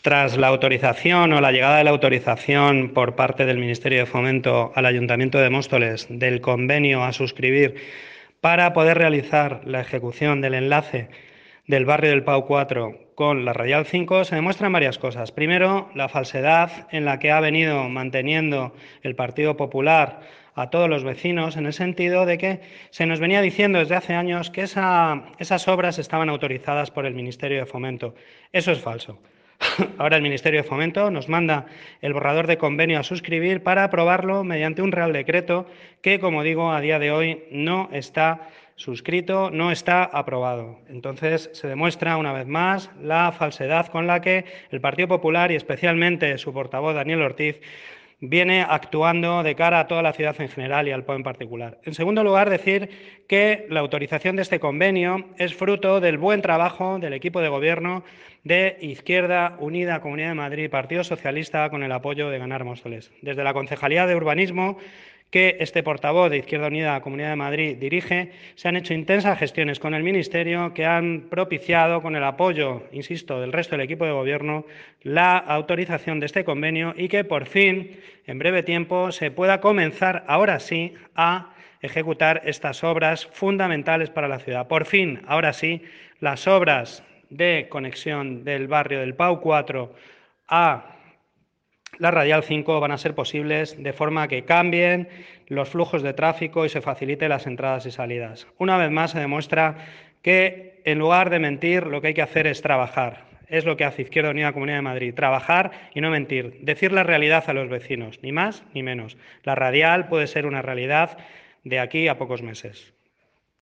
Tras la autorización o la llegada de la autorización por parte del Ministerio de Fomento al Ayuntamiento de Móstoles del convenio a suscribir para poder realizar la ejecución del enlace del barrio del Pau 4 con la Radial 5, se demuestran varias cosas. Primero, la falsedad en la que ha venido manteniendo el Partido Popular a todos los vecinos, en el sentido de que se nos venía diciendo desde hace años que esas obras estaban autorizadas por el Ministerio de Fomento. Eso es falso. Ahora el Ministerio de Fomento nos manda el borrador de convenio a suscribir para aprobarlo mediante un Real Decreto que, como digo, a día de hoy no está suscrito, no está aprobado. Entonces se demuestra una vez más la falsedad con la que el Partido Popular y especialmente su portavoz Daniel Ortiz viene actuando de cara a toda la ciudad en general y al POE en particular. En segundo lugar, decir que la autorización de este convenio es fruto del buen trabajo del equipo de gobierno de Izquierda Unida, Comunidad de Madrid, Partido Socialista, con el apoyo de Ganar Móstoles. Desde la Concejalía de Urbanismo, que este portavoz de Izquierda Unida, Comunidad de Madrid, dirige, se han hecho intensas gestiones con el Ministerio que han propiciado, con el apoyo, insisto, del resto del equipo de gobierno, la autorización de este convenio y que, por fin, en breve tiempo, se pueda comenzar, ahora sí, a ejecutar estas obras fundamentales para la ciudad. Por fin, ahora sí, las obras de conexión del barrio del Pau 4 a la Radial 5 van a ser posibles de forma que cambien los flujos de tráfico y se faciliten las entradas y salidas. Una vez más se demuestra que en lugar de mentir lo que hay que hacer es trabajar. Es lo que hace Izquierda Unida Comunidad de Madrid, trabajar y no mentir, decir la realidad a los vecinos, ni más ni menos. La Radial puede ser una realidad de aquí a pocos meses.